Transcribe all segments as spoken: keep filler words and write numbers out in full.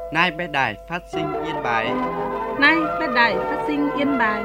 Nay bé đài phát sinh Yên Bái. Nay bé đài phát sinh Yên Bái.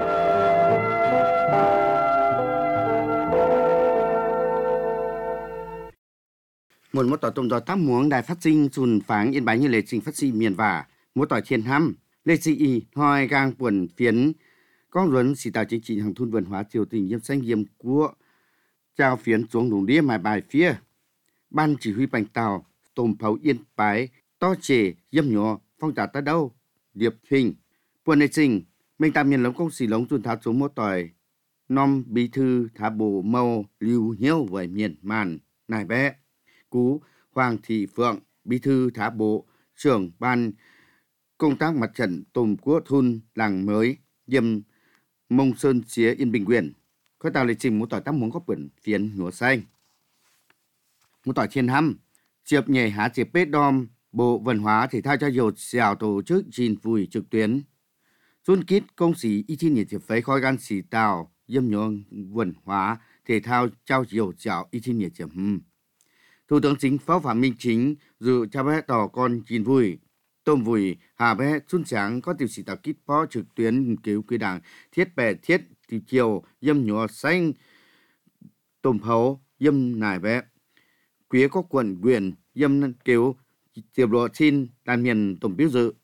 Một một tỏi tôm đỏ tám muống đài phát sinh sùn pháng Yên Bái như lệ trình phát sinh miền và một tỏi thiên hăm lệ sĩ y hoi gang quần phiến con luận sĩ tạo chính trị hàng thôn vườn hóa triều tình yếm xanh yếm của trao phiến xuống đùng đĩa mài bài phía ban chỉ huy bành tàu tôm pháo Yên Bái to trề yếm nhỏ phong trào ta đâu điệp hình quần lệ trình mình tạm miền lống công sĩ lống tuần tháo xuống một tỏi nom bí thư thả bộ mâu lưu hiếu với miền màn nài bé cú Hoàng Thị Phượng bí thư thả bộ trưởng ban công tác mặt trận tôm của thôn làng mới yếm Mông Sơn Xía Yên Bình Quyền có tạo lịch trình một tỏi tắm muốn có quyển phiến nhúa xanh một tỏi thiên hăm chiệp nhảy há chiệp bết đom bộ văn hóa thể thao cho dầu xào tổ chức chín vui trực tuyến Xuân kít công sĩ y thiên nhiệt chiệp phấy khói gan xì tàu yếm nhung văn hóa thể thao trao dầu xào y thiên nhiệt chiệp Thủ tướng Chính phủ Phạm Minh Chính dự cho bé tỏ con chín vui tôm vùi hà bé xuân sáng có tiểu sĩ tạo kít phó trực tuyến cứu quy đảng thiết bè thiết tiểu chiều yếm nhúa xanh tôm phấu yếm nải bé quý có quận quyền yếm cứu tiểu lộ xin đàn miền tổng biểu dự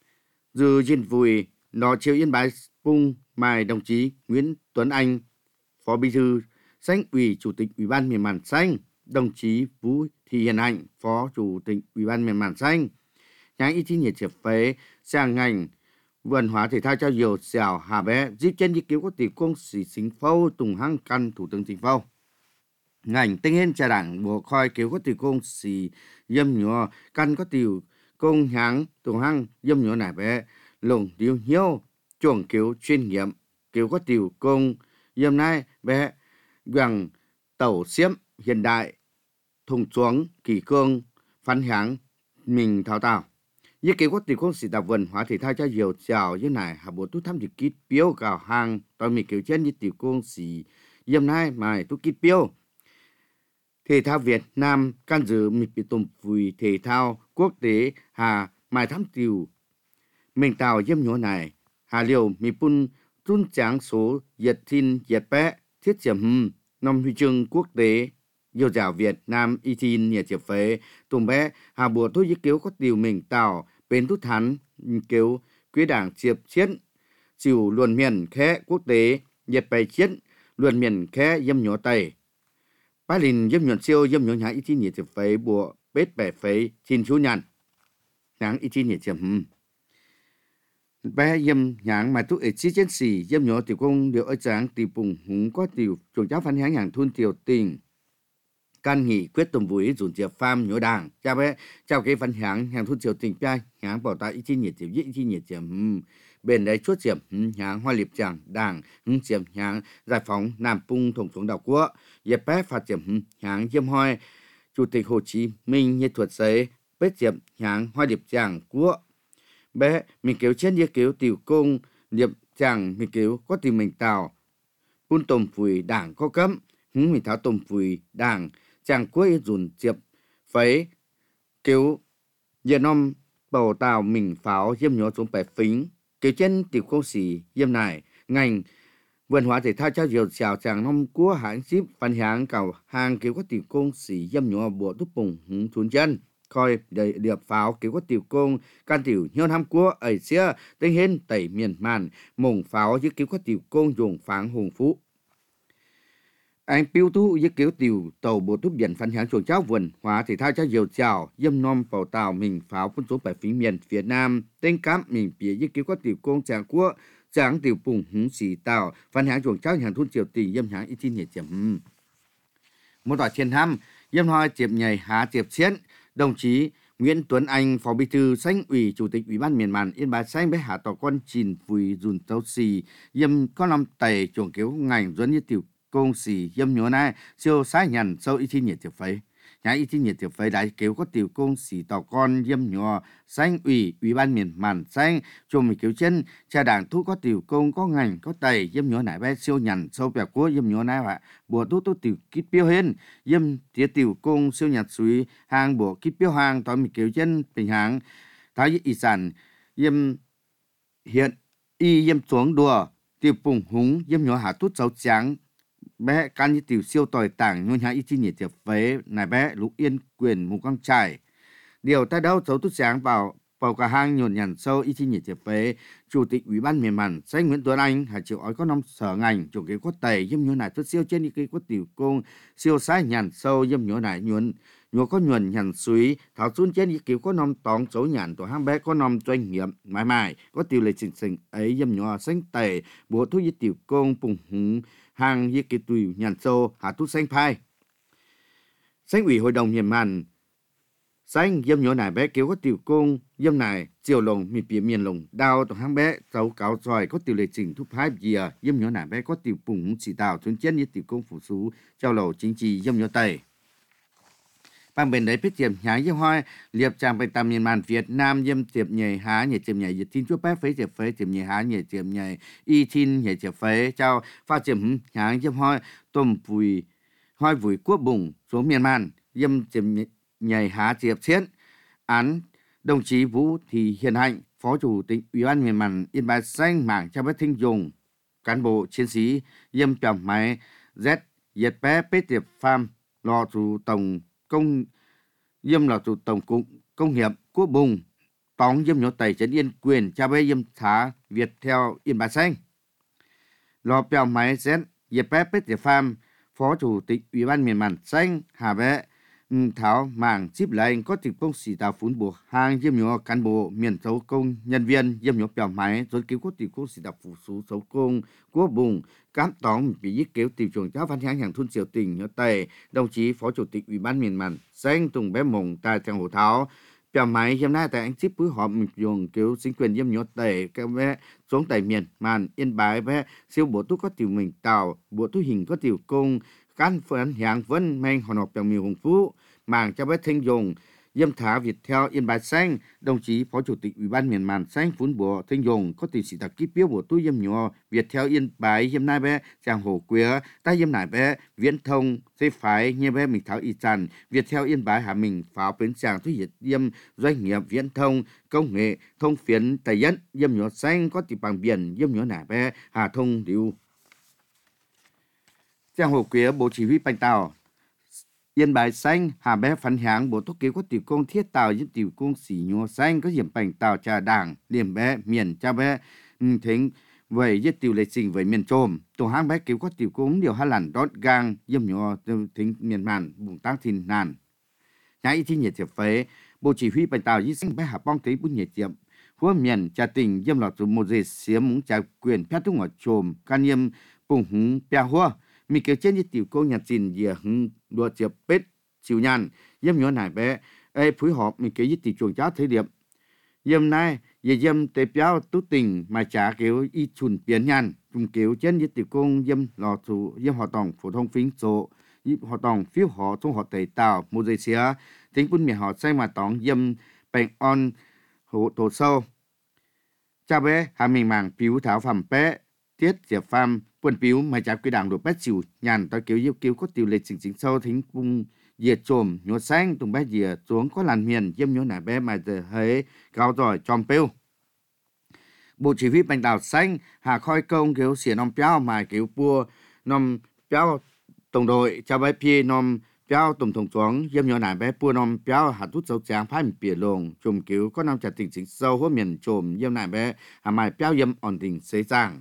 dự trên vùi nó chiều Yên Bái cung mài đồng chí Nguyễn Tuấn Anh phó bí thư Xanh ủy chủ tịch ủy ban miền màn xanh đồng chí Vũ Thị Hiền Hạnh phó chủ tịch ủy ban miền màn xanh nhãn y thiên nhiệt chiệp phế sang ngành văn hóa thể thao cho dầu xào hà bé giúp chân ý kiến của tỷ công sĩ chính phủ tùng hăng căn thủ tướng chính phủ ngành tinh hình trà đảng bộ khoi kéo có tỷ công sĩ yếm nhỏ căn có tỷ công hãng tùng hăng yếm nhỏ nải bé lồng điều hiếu chuồng kéo chuyên nghiệm kéo có tỷ công yếm nai bé bằng tàu xiêm hiện đại thùng xuống kỳ cương phán hãng mình thao tạo Như kế quốc tỷ công sĩ tạo vườn hóa thể thao cho dầu chào như này hạ bộ tu thăm dịch kít biếu gạo hàng tôi mình kiểu trên như tỷ công sĩ yếm nai mài tu kít biếu thể thao Việt Nam can dự mình bị tùm vùi thể thao quốc tế hà mài thăm tiểu mình tạo yếm nhố này hà liều mình pun trung tráng số Việt Thiên Việt Bé thiết chiếm hừm năm huy chương quốc tế yêu dạo Việt Nam y tin nhà chiệp phế tùm bé hà bộ tu dứt kéo có tiểu mình tạo bên tu thắn kéo quý đảng chiệp chiến chịu luận miền khé quốc tế nhiệt bày chiến luận miền khé yếm nhố tây Bá Linh yếm nhuận siêu yếm nhuận nhãn y tin nhiệt chiệp phế bộ bết bẻ phế chín chú nhàn nhãn y tin nhiệt chiệp hừm bé yếm nhãn mà tu ế chí chiến sĩ yếm nhố tiểu công điều ở tráng tiểu bùng húng có tiểu chuồng cháu phán hãng hàng thôn tiểu tình can nghị quyết tùm vùi dùn chiệp pham nhố đảng cha bé chào cái phán hãng hàng thôn tiểu tình cha hãng bảo ta y tin nhiệt chiệp y tin nhiệt chiệp bên đấy chuốt chiệp hãng hoa liệp chàng đảng chiệp hãng giải phóng nam pung thủng xuống đảo quốc dẹp bé phạt chiệp hãng yếm hoi chủ tịch Hồ Chí Minh như thuật giấy bết chiệp hãng hoa liệp chàng quốc bé mình kéo trên như kéo tiểu công liệp chàng mình kéo có tiểu mình tàu pun tôm phùi đảng có cấm hứng mình tháo tôm phùi đảng chàng cuối dùn chiệp phấy kéo giờ nom bầu tàu mình pháo yếm nhó xuống bẻ phính kéo trên tiểu công sĩ yếm này ngành vườn hóa thể thao cho dầu xào chàng nom của hãng ship phản hãng cầu hàng kéo có tiểu công sĩ yếm nhó bộ túp bùng hứng xuống chân coi đầy điệp pháo kéo có tiểu công can tiểu nhân ham của ấy xia tên hên tẩy miền màn mùng pháo với kéo có tiểu công dùng pháng hùng phú anh piu tu với kéo tiểu tàu bộ túp biển phản hãng chuồng cháu vườn hóa thể thao cho dầu chào yếm nom bầu tàu mình pháo quân số bảy phía miền Việt Nam tên cám mình phía với kéo có tiểu công chàng của chàng tiểu bùng hứng xì tàu phản hãng chuồng cháu hàng thôn triều tình yếm hãng y tin nhiệt chấm một tỏi thiên hăm yếm hoi chiệp nhảy há chiệp chiến đồng chí Nguyễn Tuấn Anh phó bí thư Xanh ủy chủ tịch ủy ban miền màn Yên Bái xanh bé hạ tỏ con chìn vùi dùn tấu xì yếm có năm tẩy chuồng kéo ngành dẫn như tiểu công xì yếm nhớ này siêu sai nhằn sâu y thi nhiệt tiểu phấy nhà y thi nhiệt tiểu phấy đại kéo có tiểu công xì tỏ con yếm nhớ Xanh ủy ủy ban miền màn xanh chùm mình kéo chân cha đảng thu có tiểu công có ngành có tẩy yếm nhớ này bé siêu nhằn sâu bẻ của yếm nhớ này vậy bùa tốt tốt tiểu kít biêu hên yếm tía tiểu công siêu nhặt suy hàng bộ kít biêu hàng tỏ mình kéo chân bình hàng thái y sản yếm hiện y yếm xuống đùa tiêu bùng húng yếm nhỏ hạ tút cháu trắng bé can như tiểu siêu tồi tảng nhôn hạ y chi nhiệt tiệp phế này bé lũ yên quyền mù quang trải điều ta đâu cháu tút sáng vào vào cả hang nhồn nhằn sâu y chi nhiệt tiệp phế chủ tịch ủy ban miền màn danh Nguyễn Tuấn Anh hà chịu ói có năm sở ngành chủ kế quốc tẩy yếm nhỏ này tút siêu trên y cái quốc tiểu công siêu sai nhằn sâu yếm nhỏ này nhuận nhua có nhuần nhằn suý thảo xuân trên y kiểu có năm tòng số nhàn tổ hang bé có năm doanh nghiệp mãi mãi có tiêu lệ trình trình ấy yếm nhỏ xanh tẩy bộ thu y tiểu công bùng húng hàng y kỳ tùy nhàn sâu hạ tút xanh phai xanh ủy hội đồng hiền màn xanh yếm nhỏ này bé kiểu có tiểu công yếm này chiều lồng mi bìa miền lồng đào tổ hang bé cháu cáo giỏi có tiêu lệ trình thu phai bìa yếm nhỏ này bé có tiểu bùng húng chỉ tạo xuân trên y tiểu công phủ sú trao lầu chính trị yếm nhỏ tẩy bằng bên đấy biết tiệm nhá yếm hoa liệp trang bài tam miền màn Việt Nam yếm tiệm nhảy há nhảy tiệm nhảy tin chúa bé phế tiệm phế tiệm nhảy há nhảy tiệm nhảy y tin nhảy tiệm phế trao pha tiệm nhá yếm hoa tôm vùi hoa vùi quốc bùng xuống miền màn yếm tiệm nhảy há tiệm chiến án đồng chí Vũ Thị Hiền Hạnh phó chủ tịch ủy ban miền màn Yên Bái xanh mảng cho bé thinh dùng cán bộ chiến sĩ yếm trầm máy z yết bé bế tiệp farm lò chủ tổng công yếm là chủ tổng cục công nghiệp quốc bùng tóng yếm nhỏ tẩy trấn yên quyền cha bé yếm thá Việt theo Yên Bái xanh lò bèo máy z yết bé bế tiệp farm phó chủ tịch ủy ban miền màn xanh hà bé tháo mảng chip lệnh có trực công sĩ tạo phun buộc hàng yếm nhỏ cán bộ miền số công nhân viên yếm nhỏ bèo máy rồi cứu có trực công sĩ tạo phủ số số công quốc bùng cám tóng bị giết kéo tiểu trường giáo văn hàng hàng thôn triều tình nhỏ tây đồng chí phó chủ tịch ủy ban miền màn xanh tùng bé mồng tại trang hồ tháo bèo máy yếm nay tại anh chip bứ họp dùng cứu chính quyền yếm nhỏ tây các bé xuống tại miền màn Yên Bái bé siêu bộ tú có tiểu mình tạo bộ tú hình có tiểu công cán phấn hàng vân men họ nộp bằng miều hùng phú mảng cho bé thanh dùng yếm thá Việt theo Yên Bái xanh đồng chí phó chủ tịch ủy ban miền màn xanh phun bộ thanh dùng có tỷ sĩ đặc ký biểu bộ tu yếm nhỏ Việt theo Yên Bái yếm nay bé chàng hồ quế ta yếm nải bé viễn thông dây phái như bé mình tháo y tràn Việt theo Yên Bái hà mình pháo bến chàng thu hiệt yếm doanh nghiệp viễn thông công nghệ thông phiến tài dẫn yếm nhỏ xanh có tỷ bằng biển yếm nhỏ nải bé hà thông điều chàng hồ quế bộ chỉ huy bành tàu Yên Bái xanh hà bé phấn háng bộ thuốc kế có tiểu công thiết tàu với tiểu công xỉ nhua xanh có hiểm bành tàu trà đảng điểm bé miền cha bé thính vậy với tiểu lệ trình với miền trồm tổ hang bé cứu có tiểu công điều hai lần đốt gang yếm nhua thính miền màn vùng tăng thìn nàn nhã y thi nhiệt tiệp phế bộ chỉ huy bành tàu với xanh bé hà bong thấy bún nhiệt tiệp hứa miền trà tình yếm lọt một dây xiêm muốn trà quyền phép thúc ngọt trồm can yếm bùng húng bia hua mi kêu trên như tiểu cô nhà trình dìa hưng đua chiệp bết chiều nhàn yếm nhỏ nải bé ê phối hợp mi kêu như tiểu chuồng cháu thế điệp yếm nay về yếm tê béo tú tình mà trả kêu y chùn biến nhàn cùng kêu trên như tiểu cô yếm lò chủ yếm họ tòng phổ thông phím số họ tòng phiếu họ trong họ tẩy tàu một dây xía tính quân miền họ say mà tòng yếm bèn on hộ tổ sâu cha bé hà mình màng phiếu thảo phẩm bé tiết diệp pham quân phiếu mà trả quy đảng đồ bét chịu nhàn ta kêu yêu kêu có tiêu lệ chính chính sâu thính cung diệt trồm nhổ xanh tung bé diệt xuống có làn miền yếm nhổ nải bé mà giờ hế cao giỏi tròn pêu bộ chỉ huy bành đảo xanh hà khoi công kêu xỉa nom béo mà kêu bua nom béo tổng đội cha bé pia nom béo tổng thống xuống yếm nhổ nải bé bua nom béo hà tút dấu tráng phai bìa lồng trùm kêu có năm trả tình chính sâu hốt miền trồm yếm nải bé hà mài béo yếm ổn tình xế giang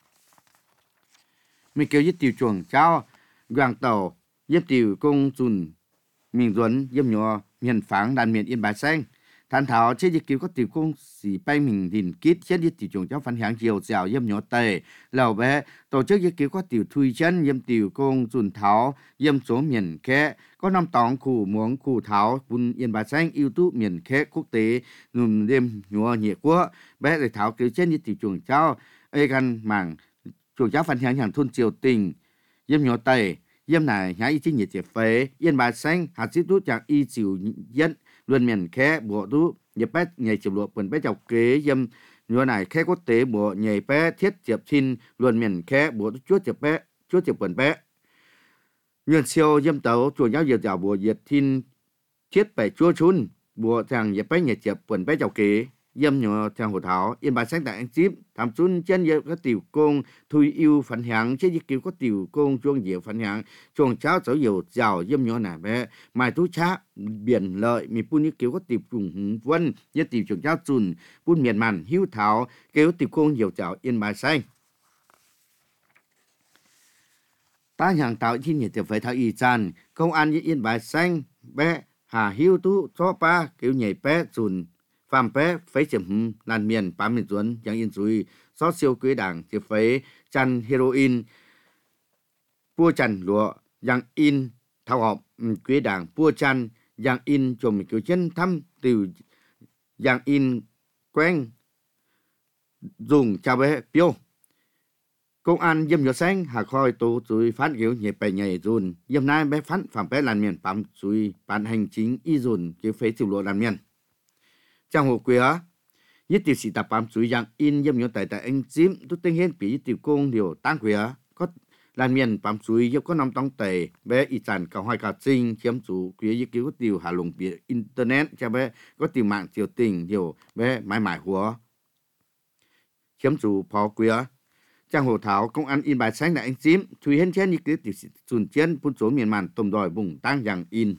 mình kêu yết tiểu chuồng cháu hoàng tàu yết tiểu công chùn mình duẩn yếm nhỏ miền phẳng đàn miền Yên Bái xanh Than thảo chế dịch cứu có tiểu công sĩ bay mình đình kít chết đi tiểu trường trong phản hạng chiều dạo yếm nhỏ tề lầu bé tổ chức dịch cứu có tiểu thui chân yếm tiểu công dùn thảo yếm số miền khẽ có năm tòng khu muống khu thảo bún Yên Bái xanh ưu tú miền khẽ quốc tế nùm đêm nhỏ nhẹ quá bé để thảo cứu chết đi tiểu trường cháu ấy gan mảng trường cháu phản hạng hàng thôn triều tình yếm nhỏ tề yếm này nhá y chính nhiệt chế phế Yên Bái xanh hạt xít tú chẳng y chiều dân luôn miền khé bộ tú nhập bé nhảy chụp lụa quần bé chọc kế yếm nhỏ này khé quốc tế bộ nhảy bé thiết chụp xin luôn miền khé bộ tú chúa chụp bé chúa chụp quần bé nhường siêu yếm tấu chùa giáo diệt dạo bộ diệt thiên thiết bảy chúa chun bộ thằng nhập bé nhảy chụp quần bé chọc kế yếm nhỏ theo hồ thảo yên bài sáng tại anh chip tham chun chân giờ có tiểu công thui yêu phản hạng chế kiểu có tiểu công chuông nhiều phản hạng chuông cháo cháo dầu giàu yếm nhỏ nè bé mai tú chá biển lợi mi pun như kiểu có tiểu trùng vân như tiểu chuông cháo chun pun miền màn hiếu thảo kiểu tiểu công nhiều cháo yên bài sáng ta hàng tạo chi nhiệt tiểu phải thảo y chan công an như yên bài sáng bé hà hiếu tú cho pa kiểu nhảy bé chun phạm bé phải chấm làn miền bám miền tuấn yang yên suy xót siêu quý đảng chỉ phải chăn heroin pua chăn lụa yang in thao họp quý đảng pua chăn yang in chùm kiểu chân thăm từ yang in quen dùng chào bé piêu công an dâm nhỏ sáng hà khôi tổ suy phát kiểu nhảy bè nhảy dùn dâm nay bé phát phạm bé làn miền bám suy bản hành chính y dùn kiểu phải chịu lụa làn miền trong hồ quê á, nhất tiểu sĩ tập bám suy yang in yếm nhỏ tại tại anh chim tôi tên hiên bị tiểu công điều tăng quê á có làn miền bám suy yếm có năm tông tề bé y sản cầu hai cả sinh chiếm chủ quê yếm cứu tiểu hà lùng bị internet cho bé có tiểu mạng tiểu tình điều bé mãi mãi hùa chiếm chủ phó quê á trong hồ thảo công an in bài sáng tại anh chim tùy hiên chen như cứu tiểu sĩ chuẩn chen phun số miền màn tôm đòi bùng tăng yang in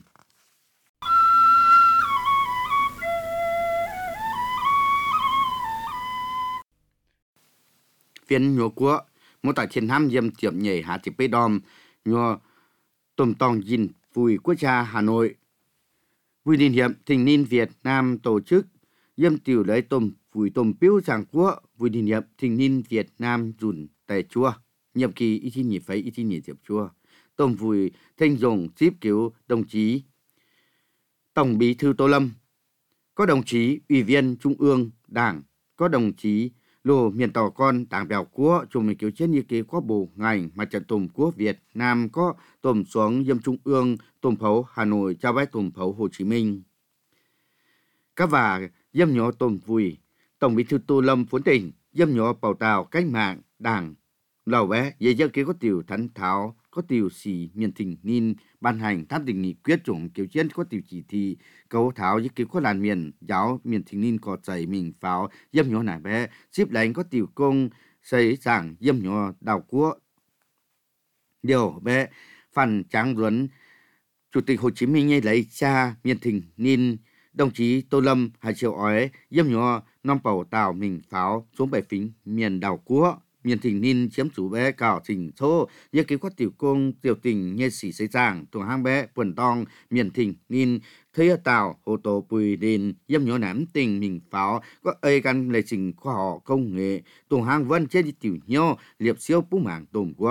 phiên nhua của một tại thiên ham yếm tiệm nhảy hạ chỉ bê đom nhua tôm tòng dìn vui quốc gia Hà Nội vui liên hiệp thình niên Việt Nam tổ chức yếm tiểu lấy tôm vui tôm piếu giảng quốc vui liên hiệp thình niên Việt Nam dùn tại chua nhiệm kỳ ít nhị phải ít nhị tiệp chua tôm vui thanh dùng tiếp kiểu đồng chí Tổng Bí thư Tô Lâm có đồng chí Ủy viên Trung ương Đảng có đồng chí lô miền tàu con đảng bèo của chùm mình kiểu trên như kế có bộ ngành mặt trận tôm quốc Việt Nam có tôm xuống yếm Trung ương tôm phấu Hà Nội trao bái tôm phấu Hồ Chí Minh các và yếm nhỏ tôm vui Tổng Bí thư Tô Lâm phốn tỉnh yếm nhỏ bảo tàu cách mạng đảng lầu bé dễ dàng kế có tiểu thánh tháo có tiểu xì miền thình ninh ban hành tháp định nghị quyết chủng kiểu chiến có tiểu chỉ thị cấu tháo với kiểu có làn miền giáo miền thình ninh có chảy mình pháo yếm nhỏ nải bé ship đánh có tiểu công xây giảng yếm nhỏ đào quốc điều bé phần tráng duấn Chủ tịch Hồ Chí Minh nhây lấy cha miền thình ninh đồng chí Tô Lâm hai triệu ói yếm nhỏ non bảo tàu mình pháo xuống bảy phính miền đào quốc miền thình ninh chiếm chủ bé cào trình số như kế có tiểu công tiểu tình như sĩ xây giảng tuồng hang bé quần tong miền thình ninh thấy tàu hồ tổ bùi đền yếm nhỏ ném tình mình pháo có ơi căn lệ trình khoa học công nghệ tuồng hang vân trên tiểu nhau liệp siêu bú mảng tôm quốc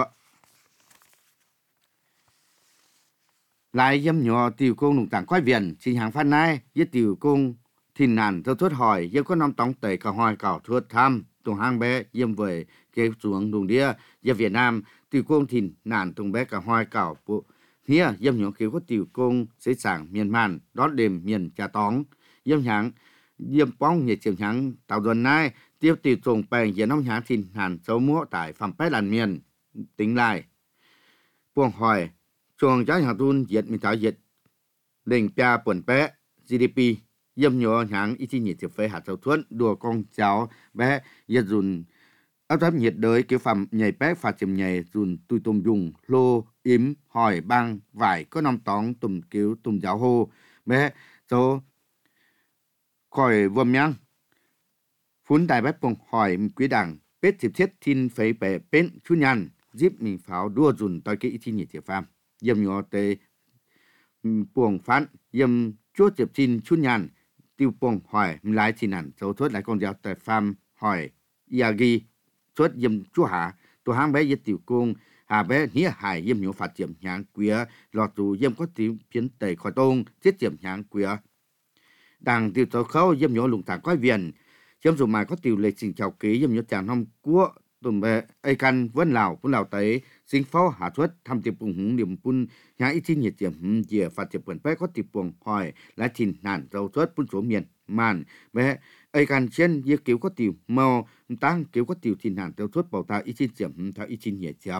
lại yếm nhỏ tiểu công nông tảng quái viện trình hàng phan nai với tiểu công thìn nàn thơ thuất hỏi yếm có năm tống tẩy cả hoài cào thuất tham tuồng hang bé yếm về kế xuống đường đĩa ở Việt Nam tiểu công thìn nàn tuồng bé cả hoài cào bộ nghĩa yếm nhỏ kế có tiểu công xây sảng miền màn đón đêm miền trà tóng yếm nháng yếm bóng nhiệt chiều nháng tạo duần nai tiêu tiểu trùng bèn hiện ông nháng thìn nàn xấu múa tại phạm bé làn miền tính lại buông hỏi chuồng trái hàng tuôn diệt mình thảo diệt đỉnh pia bẩn bé giê đê pê yếm nhỏ nháng ít nhiệt chiều phế hạt sầu thuẫn đùa con cháu bé yết dùn áp thấp nhiệt đới kiểu phẩm nhảy bé phạt chìm nhảy dùn tùy tùm dùng lô yếm hỏi băng vải có năm tóng tùm kiểu tùm giáo hô bé số khỏi vườm nhang phun đại bếp bông hỏi quý đảng bết dịp thiết thiên phế bẻ bên chú nhàn giúp mình pháo đua dùn tới cái ít nhiệt chiều phàm yếm nhỏ tê buồng phán yếm chúa dịp thiên chú nhàn tiêu bông hỏi lái thì nản số thuất lại con giáo tại phàm hỏi yagi suốt yếm chúa hạ tổ hang bé yết tiểu cung hà bé nghĩa hải yếm nhỏ phạt chiếm nháng quía lọt tù yếm có tiếng phiến tẩy khỏi tông tiết chiếm nháng quía đảng tiêu tàu khâu yếm nhỏ lùng thẳng quái viện chiếm dù mà có tiểu lệ trình chào ký yếm nhỏ chàng năm cua tùm bé ai căn vân lào vân lào tới sinh phó hạ xuất tham tiệp bùng hùng điểm pun nháng ít nhiệt chiếm dìa phạt chiếm bẩn bé có tiệp buồng hỏi lại thìn nản dầu xuất pun số miền màn bé ai căn trên yết cứu có tiểu màu tăng cứu có tiểu thìn nản tiêu xuất bảo ta ít chiếm thảo ít nhiệt chiếm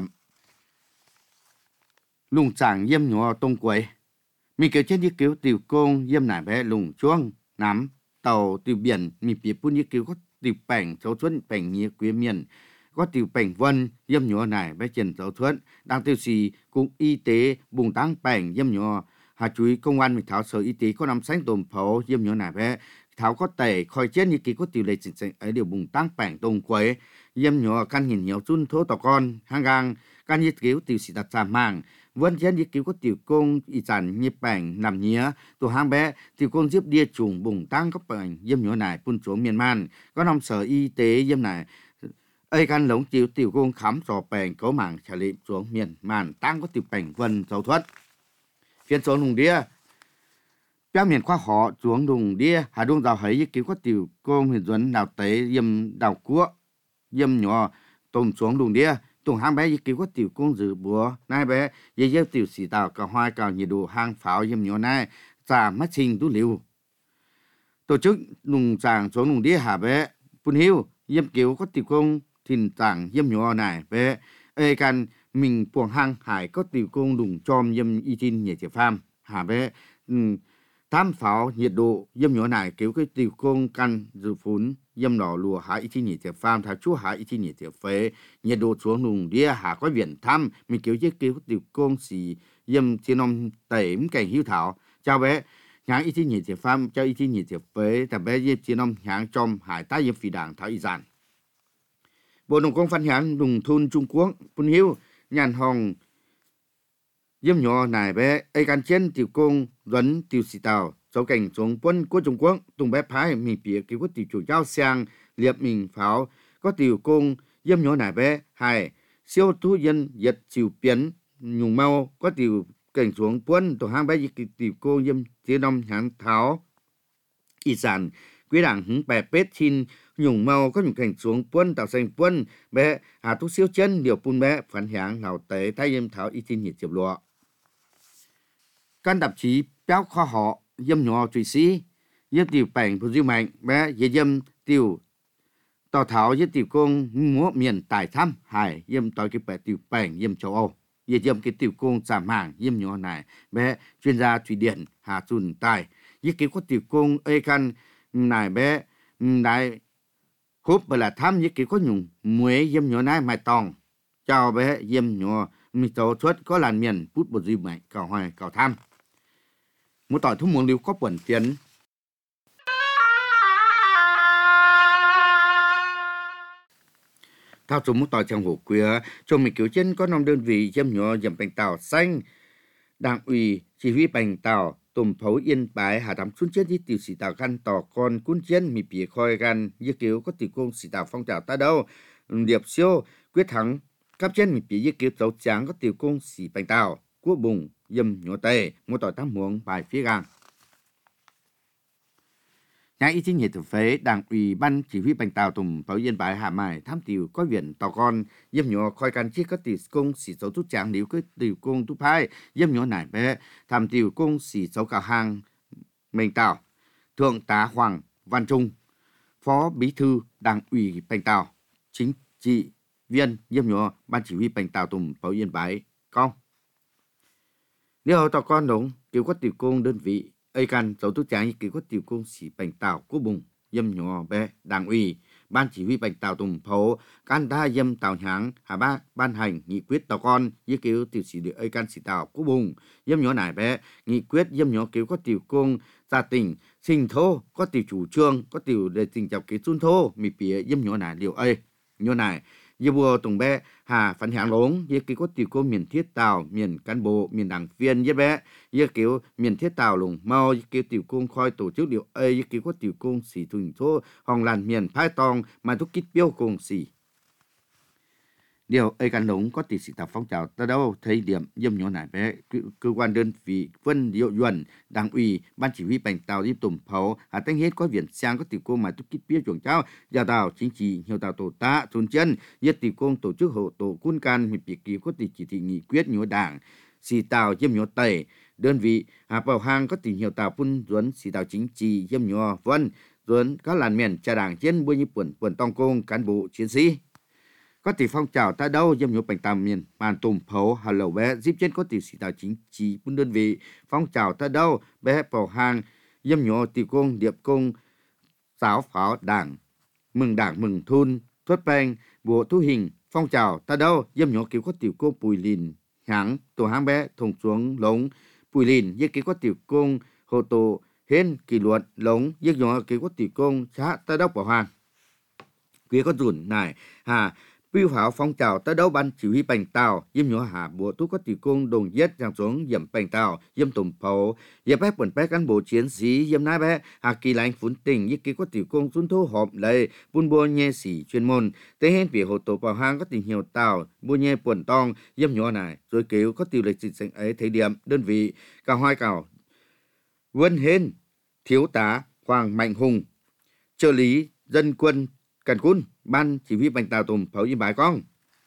lùng chàng yếm nhỏ tông quầy mình kêu trên yết cứu tiểu công yếm nải bé lùng chuông nắm tàu từ biển mi phía bún như kiểu có từ bèn dấu thuẫn bèn nghĩa quê miền có từ bèn vân yếm nhỏ này bé trên dấu thuẫn đang tiêu xì cục y tế bùng tăng bèn yếm nhỏ hà chú ý công an mình thảo sở y tế có nằm sáng tồn phổ yếm nhỏ này bé thảo có tẩy khỏi chết như kỳ có tiểu lệ chính sách ở điều bùng tăng bèn tồn quế yếm nhỏ căn nhìn nhiều chun thố tỏ con hang gang căn như kiểu tiểu sĩ đặt giảm mạng vân chân như kiểu có tiểu công y sản như bèn nằm nhía tổ hang bé tiểu công giúp đia trùng bùng tăng các bèn yếm nhỏ này phun xuống miền man có nằm sở y tế yếm này ai căn lống chiếu tiểu công khám sò bèn cấu mảng trả lệ xuống miền man tăng có tiểu bèn vân dấu thuất phiên số nùng đĩa Bia miền khoa họ xuống đùng đĩa hà đông đào thấy kiểu có tiểu công huyền duẩn đào tế yếm đào cua yếm nhỏ tôm xuống đùng đĩa tùng hang bé kiểu có tiểu công dự búa nai bé dây dây tiểu sĩ tàu cả hoa cả nhiệt độ hang pháo yếm nhỏ này giả mắt trình tú liu tổ chức nùng tràng xuống nùng đĩa hà bé phun hiu yếm kiểu có tiểu công thìn tràng yếm nhỏ này bé ai can mình buồng hang hải có tiểu công đùng chom yếm y tin nhẹ chế pham hà bé tám pháo nhiệt độ yếm nhỏ này kiểu cái tiểu công căn dự phun yếm đỏ lùa hạ y tin nhẹ chế pham thà chúa hạ y tin nhẹ chế phế nhiệt độ xuống nùng đĩa hạ có viện thăm mình kiểu chứ kiểu tiểu công xì yếm trên ông tẩy cảnh hiếu thảo chào bé nhãn y tin nhẹ chế pham cho y tin nhẹ chế phếแต่bé yếm trên ông nhãn chom hải ta yếm phi đảng thảo y giản Bộ Nông công phân nhãn đùng thôn Trung Quốc phun hiếu nhàn hồng yếm nhỏ này bé ai can trên tiểu công dẫn tiểu sĩ tàu số cảnh xuống quân của Trung Quốc tung bé phái mình bịa kiểu có tiểu chủ giao sang liệp mình pháo có tiểu công yếm nhỏ này bé hai siêu thu dân giật chịu biến nhung mau có tiểu cảnh xuống quân tổ hang bé tiểu công yếm phía đông hãng tháo y sản quý đảng hứng bè pết xin nhung mau có những cảnh xuống quân tạo thành quân bé hà tu siêu chân điều pun bé phản hãng nào tế thay yếm tháo y tin nhiệt chịu lụa căn tạp chí béo khoa họ yếm nhỏ thủy sĩ yếm tiểu bèn phụ diêu mạnh bé yếm yếm tiểu tàu thảo yếm tiểu công múa miền tài thăm hải yếm tàu cái bè tiểu bèn yếm châu Âu yếm yếm cái tiểu công giảm hàng yếm nhỏ này bé chuyên gia thủy điện hà chun tài yếm cái có tiểu công ai căn này bé này húp là thăm yếm cái có nhung muối yếm nhỏ này mai tòng chào bé yếm nhỏ mi tàu xuất có làn miền bút bột diêu mạnh cầu hoài cầu thăm một tỏi thu muống liu có quẩn tiền thao số một tỏi trong hồ queer trong mình kiểu trên có năm đơn vị yếm nhỏ yếm bành tàu xanh đảng ủy chỉ huy bành tàu tùm phấu yên bái hà đám xuân chết với tiểu sĩ tàu gan tỏ con cuốn chiến mi bìa khoi gan như kiểu có tiểu công sĩ tàu phong trào ta đâu điệp siêu quyết thắng cấp trên mi bìa như kiểu dấu trắng có tiểu công sĩ bành tàu quốc bùng yếm nhỏ tề một tỏi tam muống bài phía gang nhà y chính nhiệt thực phế đảng ủy ban chỉ huy bành tàu tùng pháo yên bái hà mài tham tiểu có viện tàu con yếm nhỏ khoi can chiếc có tiểu công sĩ dấu tút trắng nếu có tiểu công tu phai yếm nhỏ nải bé tham tiểu công sĩ dấu cả hàng mình tàu thượng tá Hoàng Văn Trung phó bí thư đảng ủy bành tàu chính trị viên yếm nhỏ ban chỉ huy bành tàu tùng pháo yên bái con nếu tàu con đúng kiểu có tiểu công đơn vị ai can dấu tút trắng kiểu có tiểu công sĩ bành tàu của bùng yếm nhỏ bé đảng ủy ban chỉ huy bành tàu tùng phố can đa yếm tàu nháng hà ba ban hành nghị quyết tàu con như kiểu tiểu sĩ địa ai can sĩ tàu của bùng yếm nhỏ nải bé nghị quyết yếm nhỏ kiểu có tiểu công gia tỉnh sinh thô có tiểu chủ trương có tiểu đề tình chọc cái xuân thô mì phía yếm nhỏ nải điều ai nhỏ nải như bùa tùng bé hà phản hạng lống như kiểu có tiểu công miền thiết tàu miền cán bộ miền đảng viên như bé như kiểu miền thiết tàu lùng mau như kiểu tiểu công khoi tổ chức điều ấy như kiểu có tiểu công sĩ thùng thô hòng làn miền phái tòng mà thúc kích biểu công sĩ điều ấy cán lống có tiểu sĩ tập phong trào ta đâu thấy điểm yếm nhỏ nải bé cơ quan đơn vị vân diệu duẩn đảng ủy ban chỉ huy bành tàu đi tùng pháo hà thanh hết có viện sang có tiểu công mà thúc kích biểu chuẩn trao gia tàu chính trị nhiều tàu tổ ta thôn chân nhất tiểu công tổ chức hộ tổ quân can mình bị ký có tiểu chỉ thị nghị quyết nhiều đảng xì tàu yếm nhỏ tẩy đơn vị hà bảo hang có tiểu nhiều tàu phun duẩn xì tàu chính trị yếm nhỏ vân duẩn các làn miền trà đảng trên bôi như quần quần tòng công cán bộ chiến sĩ có tỷ phong trào ta đâu yếm nhỏ bành tàu miền màn tùng phấu hà lầu bé giúp trên có tỷ sĩ tàu chính trị phun đơn vị phong trào ta đâu bé bảo hang yếm nhỏ tỷ công điệp công giáo pháo đảng mừng đảng mừng thun tuất bang bộ thu hình phong trào ta đâu dâm nhỏ kiểu có tiểu cô Bùi Lìn hãng tổ hang bé thùng xuống lống Bùi Lìn với kiểu có tiểu công hồ tổ hên kỷ luật lống với nhỏ kiểu có tiểu công xã ta đâu bỏ hoàng kia có dùn này hà Piu hảo phong trào tới đấu ban chỉ huy bành tàu dâm nhỏ hạ bộ tú có tiểu công đồng giết giang xuống dầm bành tàu dâm tùng phổ dâm bé quần bé cán bộ chiến sĩ dâm nái bé hà kỳ lạnh phun tình với kia có tiểu công xuống thô họp lấy buôn bua nhẹ sĩ chuyên môn tế hên việc hộ tổ bảo hang có tình hiệu tàu bua nhẹ quần tong dâm nhỏ này rồi kiểu có tiểu lịch dịch ấy thời điểm đơn vị cả hai cào Vân Hên thiếu tá Hoàng Mạnh Hùng trợ lý dân quân Cần Cún ban chỉ huy bành tàu tùng pháo yên bài con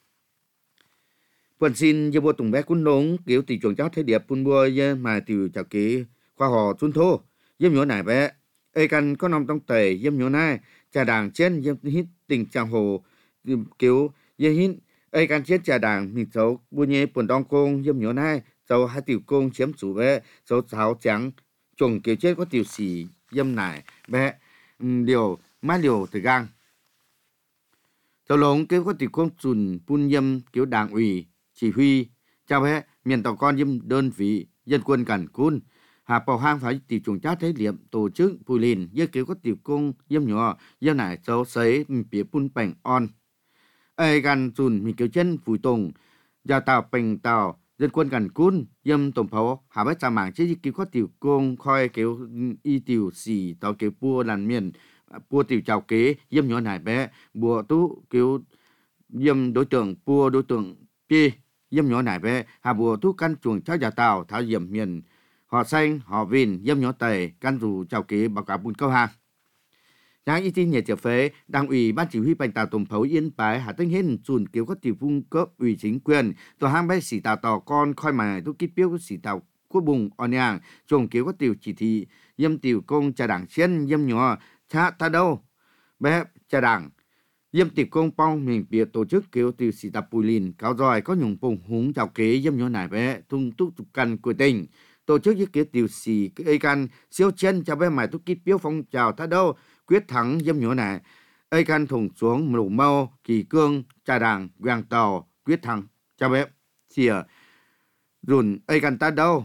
quân xin do bộ tùng bé quân nông kiểu tỷ chuẩn cháu thế điệp quân bua mà tiểu chào ký khoa họ xuân thô dâm nhỏ này bé ê căn có nằm trong tề dâm nhỏ này trà đảng trên dâm hít tình trạng hồ kiểu dâm hít ê căn chết trà đảng mình xấu bua nhé quần đong công dâm nhỏ này xấu hai tiểu công chiếm chủ bé xấu sáu trắng chuồng kiểu chết có tiểu xỉ dâm này bé điều má điều từ gang Tàu lống kêu có tiểu công chuẩn pun dâm kiểu đảng ủy chỉ huy chào bé miền tàu con dâm đơn vị dân quân Cần Cún hà bảo hang phải tiểu chuồng chát thế liệm tổ chức Bùi Lìn với kiểu có tiểu công dâm nhỏ dâm này cháu sấy phía pun bành on ai gần chuẩn mình kiểu chân phủi tùng gia tàu bành tàu dân quân Cần Cún dâm tổng pháo hà bách trả mạng chứ kiểu có tiểu công khoi kiểu y tiểu xì tàu kiểu bua làn miền bua tiểu chào kế dâm nhỏ này bé bùa tú kiểu dâm đối tượng bua đối tượng pi dâm nhỏ này bé hà bùa tú căn chuồng cháu giả tàu tháo dầm miền họ xanh họ vin dâm nhỏ tề căn dù chào kế báo cáo bùn câu hàng Nhang y tin nhà trở phế đảng ủy ban chỉ huy bành tàu tổng phấu yên bái hà tinh hên chuẩn kiểu có tiểu vung cấp ủy chính quyền tòa hang bé xỉ tàu tàu con khoi mài tú kít biếu xỉ tàu quốc bùng on nhang chuồng kiểu có tiểu chỉ thị dâm tiểu công trà đảng chen dâm nhỏ cha ta đâu bé cha đảng dâm tiệp công pong mình biệt tổ chức kiểu từ sĩ tập Bùi Lìn cáo rồi có nhung bùng húng chào kế dâm nhỏ này bé tung túc tục căn của tỉnh tổ chức với kiểu tiểu sĩ cái căn siêu chân cho bé mày túc kít biếu phong chào ta đâu quyết thắng dâm nhỏ này ấy căn thùng xuống mđủ mau kỳ cương cha đảng quang tàu quyết thắng cho bé xìa rùn ấy căn ta đâu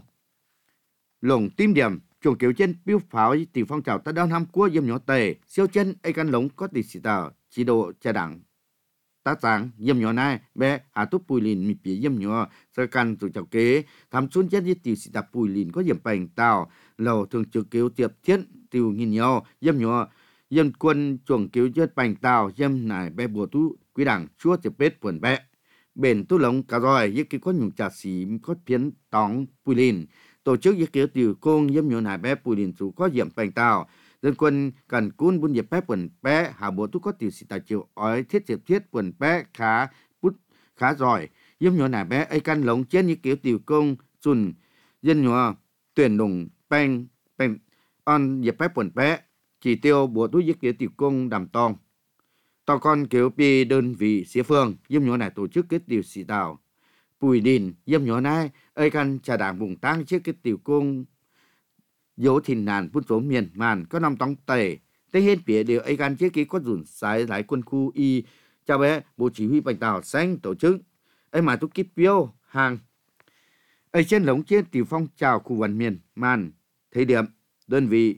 lồng tim điểm chuồng kiểu trên biếu pháo tiểu phong trào ta đón ham cua dâm nhỏ tề siêu chân ấy căn lống có tỷ sĩ tàu chỉ độ cha đảng ta sáng dâm nhỏ này bé hà túc Bùi Lìn mì phía dâm nhỏ sơ căn tụ chào kế thăm xuân chết với tiểu sĩ tập Bùi Lìn có điểm bành tàu lầu thường trực kiểu tiệp thiết tiểu nghìn nhau dâm nhỏ dâm quân chuồng kiểu chết bành tàu dâm này bé bùa tú quý đảng chúa tiệp bết buồn bé bền tu lống cả rồi với cái có nhung trà xí có phiến tóng Bùi Lìn tổ chức với kiểu tiểu công dâm nhỏ này bé Bùi Lìn chủ có điểm bành tàu dân quân Cần Cún buôn dẹp bé quần bé hà bộ tú có tiểu sĩ tài chiều ói thiết diệp thiết quần bé khá bút khá giỏi dâm nhỏ này bé ấy căn lống trên như kiểu tiểu công chuẩn dân nhỏ tuyển đồng banh banh on dẹp bé quần bé chỉ tiêu bộ tú với kiểu tiểu công đàm tòng tao con kiểu pi đơn vị xía phương dâm nhỏ này tổ chức cái tiểu sĩ tàu Bùi Lìn dâm nhỏ này ấy căn trà đảng vùng tăng trước cái tiểu công dấu thìn nàn phun số miền màn có năm tông tề tới hết phía đều ấy gan chiếc ký có dùn sái lái quân khu y cho bé bộ chỉ huy bành tàu xanh tổ chức ấy mà tôi kíp biêu hàng ấy trên lống trên tiểu phong trào khu vận miền màn thời điểm đơn vị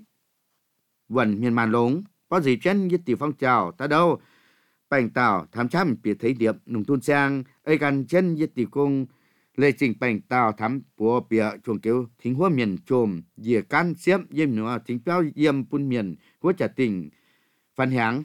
vận miền màn lống có gì trên với tiểu phong trào ta đâu bành tàu tham gia mình thấy điểm nông thôn sang ấy gan trên với tiểu công lê trình bành tàu thám của bìa chuồng kiểu thính hoa miền trồm dìa can xiêm dêm nữa thính béo dêm pun miền hua trả tình phản hãng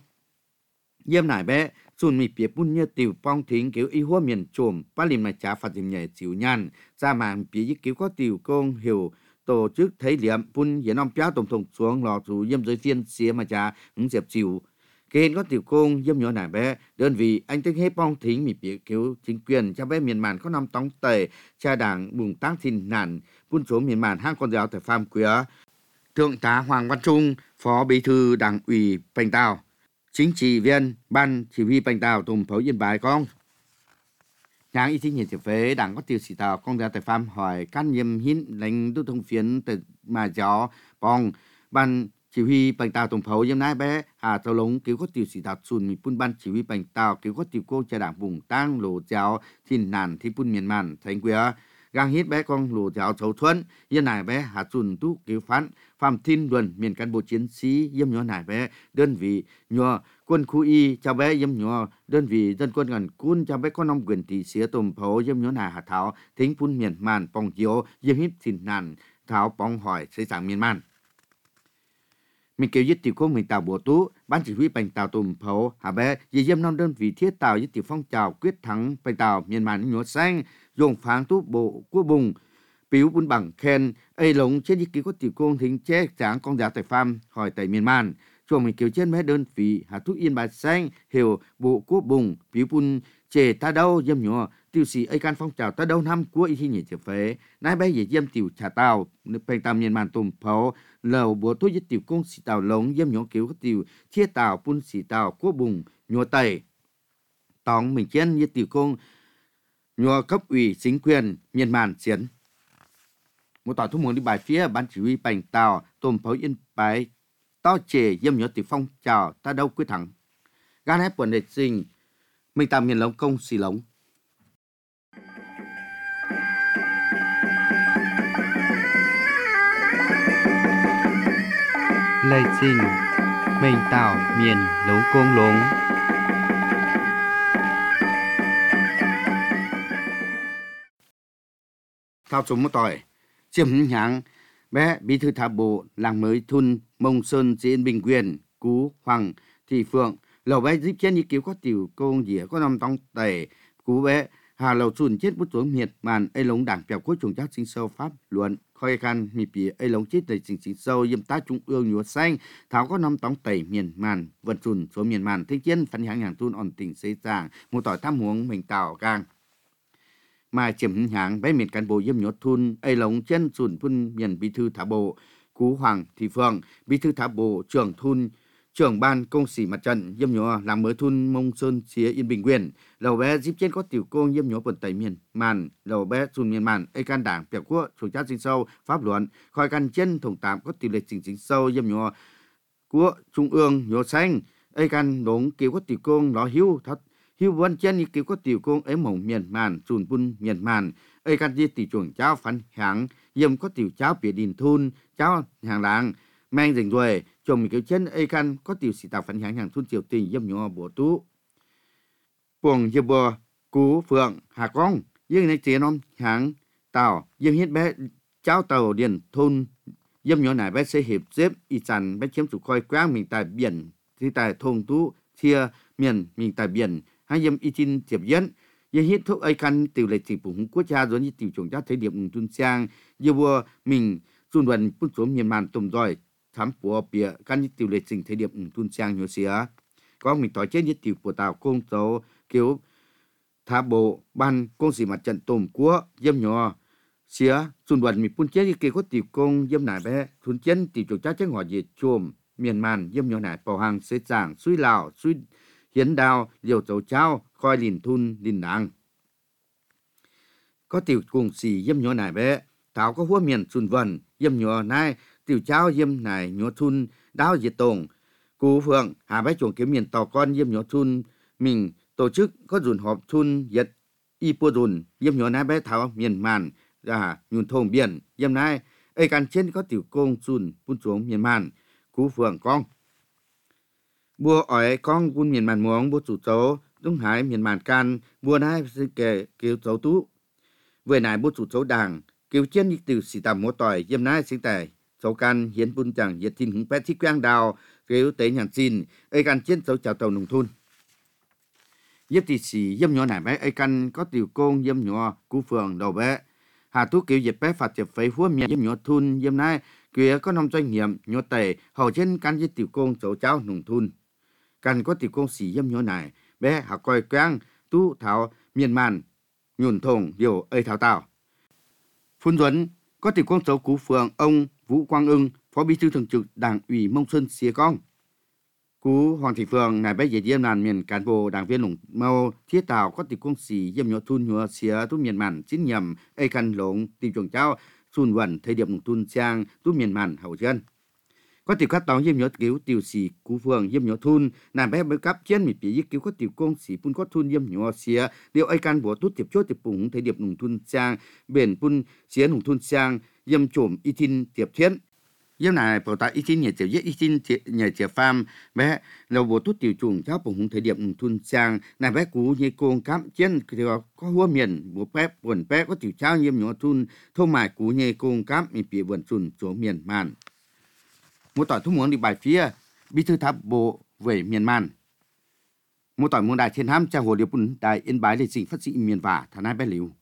dêm nải bé xuân mì bìa pun như tiểu phong thính kiểu y hoa miền trồm ba lìm này trả phạt dìm nhẹ chịu nhàn ra mạng bìa với kiểu có tiểu công hiểu tổ chức thấy liệm pun dễ non béo tổng thống xuống lò chủ dêm giới phiên xía mà trả ứng dẹp chịu cái có tiểu công dâm nhỏ nải bé đơn vị anh tính hết bong thính mì bịa cứu chính quyền cho bé miền màn có năm tống tề cha đảng bùng tăng thìn nản buôn số miền màn hang con giáo tại farm quía thượng tá Hoàng Văn Trung phó bí thư đảng ủy Bành Tàu chính trị viên ban chỉ huy Bành Tàu tùng phấu yên bài con nhang y chính hiện thực phế đảng có tiểu sĩ tàu con giáo tại farm hỏi can nhiệm hiến lãnh đô thông phiến từ mà gió bong ban chỉ huy bành tàu tổng phấu yếm nái bé hà tàu lống cứu có tiểu sĩ đạt xuân mi pun ban chỉ huy bành tàu cứu có tiểu cô cha đảng vùng tăng lộ giáo thiên nàn thi pun miền màn thành quê gang hít bé con lộ giáo chấu thuẫn yên nải bé hà xuân tú cứu phán phạm thiên luận miền cán bộ chiến sĩ yếm nhỏ nải bé đơn vị nhỏ quân khu y cho bé yếm nhỏ đơn vị dân quân gần quân cho bé con năm quyền tỷ xía tổng phấu yếm nhỏ nải hà tháo thính pun miền màn pong chiếu yếm hít thiên nàn tháo pong hỏi xây dựng miền màn mình kêuยึt tiểu công mình tàu bộ tú ban chỉ huy bành tàu tùm phấu hà bé dì dâm năm đơn vị thiết tàuยึt tiểu phong trào quyết thắng bành tàu miền màn nhúa xanh dùng phán tú bộ quốc bùng biểu bún bằng khen ấy lống trênยึt cứu có tiểu công thính chết tráng con giáo tại farm hỏi tại miền màn chuồng mình kêu trên bé đơn vị hà tú yên bài xanh hiểu bộ quốc bùng biểu bún chè ta đâu dâm nhúa tiêu sĩ ấy can phong trào ta đâu năm của y nhị chợ phế nãy bé dì dâm tiểu trà tàu bành tàu miền màn tùm phấu lầu bố tôi với tiểu công sĩ tàu lống yếm nhỏ kiểu tiểu chia tàu pun sĩ tàu quốc bùng nhỏ tẩy tòng mình trên với tiểu công nhỏ cấp ủy chính quyền miền màn chiến một tàu thu muốn đi bài phía ban chỉ huy bành tàu tôm pháo yên bài to chè yếm nhỏ tiểu phong chào ta đâu quyết thắng gan hết quần đệ sinh mình tạm miền lống công xì lống Lê Sinh mình tạo miền lấu công lống thao số một tỏi chiếm nháng bé bí thư thả bộ làng mới thun mông sơn diễn bình quyền cú hoàng thị phượng lầu bé giúp chết như cứu có tiểu công dĩa có năm tông tẩy cú bé hà lầu chùn chết bút xuống miệt màn ấy lống đảng bèo cuối trùng chắc sinh sâu pháp luận khơi khăn mì bì ấy lống chết đầy sinh sinh sâu yếm tá trung ương nhúa xanh tháo có năm tông tẩy miền màn vận chùn số miền màn thế chiến phấn hàng hàng tuôn ổn tỉnh xây giảng một tỏi tham huống mình tạo gang mà chiếm hàng bé miền cán bộ yếm nhúa thun ấy lống chân chùn phun miền bí thư thả bộ cú hoàng thị phượng bí thư thả bộ trưởng thun trưởng ban công sĩ mặt trận yếm nhúa làm mới thun mông sơn xía yên bình quyền lầu bé giúp trên có tiểu công yếm nhúa quần tây miền màn lầu bé chùn miền màn ấy can đảng bèo quốc chủ trách sinh sâu pháp luận khỏi can chân thủng tạm có tỷ lệ chính chính sâu yếm nhúa của trung ương nhúa xanh ấy can đống kiểu có tiểu công nó hiu thật hiu vân chân như kiểu có tiểu công ấy mỏng miền màn chùn bun miền màn ấy can di tiểu chuồng cháu phán hàng yếm có tiểu cháu bìa đình thun cháu hàng làng mang dành rồi chồng kiểu chân ấy can có tiểu sĩ tạo phản hàng hàng thun triều tình yếm nhỏ bộ tú buồng yếm bò cú phượng hà con yếm này chế nom hàng tàu yếm hết bé cháu tàu điện thôn yếm nhỏ này bé sẽ hiệp xếp y chăn bé chiếm chủ coi quang mình tại biển thì tại thôn tú chia miền mình tại biển hay yếm y tin tiệp dẫn yếm hết thuốc ấy can tiểu lệ chỉ bụng quốc gia rồi như tiểu chủng cha thấy điểm tuân sang yếm bò mình xuân vận bút xuống miền màn tùm rồi thám của bìa căn như tiểu lệ trình thời điểm tuân sang nhiều xía có mình tỏi chết như tiểu của tàu công tàu kiểu thả bộ ban công sĩ mặt trận tôm của yếm nhỏ xía xuân vận mình phun chết như kiểu có tiểu công yếm nải bé thuần chân tiểu chủ cha chết ngọt diệt chuồm miền màn yếm nhỏ nải bảo hàng xế giảng suy lào suy hiến đào liều dầu trao coi lìn thun lìn đàng có tiểu cùng sĩ yếm nhỏ nải bé thảo có hua miền xuân vận yếm nhỏ nải tiểu cháu yếm này nhúa thun đáo diệt tông cú phượng hà bách chuồng kiếm miền tàu con yếm nhúa thun mình tổ chức có dùn họp thun diệt y pua dùn yếm nhúa nái bé thảo miền màn à nhún thôn biển yếm nái ấy can trên có tiểu công dùn phun xuống miền màn cú phượng con bùa ỏi con quân miền màn muống bùa chủ châu đúng hải miền màn can bùa nái kể kêu châu tú vừa nãy bùa chủ châu đảng kêu trên như tiểu sĩ tạm múa tỏi yếm nái sinh tài số can hiến bun chẳng nhiệt tin hứng pet thích quang đào kêu tế nhàn xin ấy can trên số chào tàu nông thôn yếm tỷ sĩ yếm nhỏ nải bé ấy can có tiểu công yếm nhỏ cú phường đầu bé hà tú kêu dẹp bé phạt chụp phế húa miệng yếm nhỏ thun yếm nai kia có năm doanh nghiệp nhỏ tẩy hầu trên can với tiểu công số cháu nông thôn can có tiểu công sĩ yếm nhỏ nải bé hà coi quang tú thảo miền màn nhùn thùng điều ấy thảo tảo phun duẩn có tiểu công số cú phường ông Vũ Quang Ưng, Phó Bí thư Thường trực Đảng ủy Mông Sơn xía con. Cú Hoàng Thị Phượng này bé dễ diêm nàn miền cán bộ đảng viên lủng mâu thiết tạo có tiểu công sĩ yếm nhỏ thun nhỏ xía tú miền màn chính nhầm ấy căn lũng tiểu chuẩn cháu xuân vận thời điểm lủng thun sang tú miền màn hậu chân. có tiểu cắt tòng yếm nhớ cứu tiểu sĩ cú phường yếm nhớ thun nàn bé mới cấp chiến mi bị cứu có tiểu công sĩ pun có thun yếm nhớ xía điều ai can bộ tốt tiệp chốt tiệp bùng thấy điệp nùng thun sang bền pun xía nùng thun sang yếm trộm y tin tiệp thiên yếm này bảo ta y tin nhẹ tiểu yết y tin nhẹ tiểu phàm bé lâu bộ tốt tiểu trùng cháu bùng thấy điệp nùng thun sang nàn bé cú như công cắm chiến thì có hua miền bộ bé buồn bé có tiểu cháu yếm nhớ thun thô mài cú như công cắm mi bị buồn chun chỗ miền màn một tỏi thu muốn đi bài phía bí thư tháp bộ về miền man một tỏi muốn đại thiên ham cha hồ điệp bún đại yên bái lịch sử phát sĩ miền vả thà nai bé liu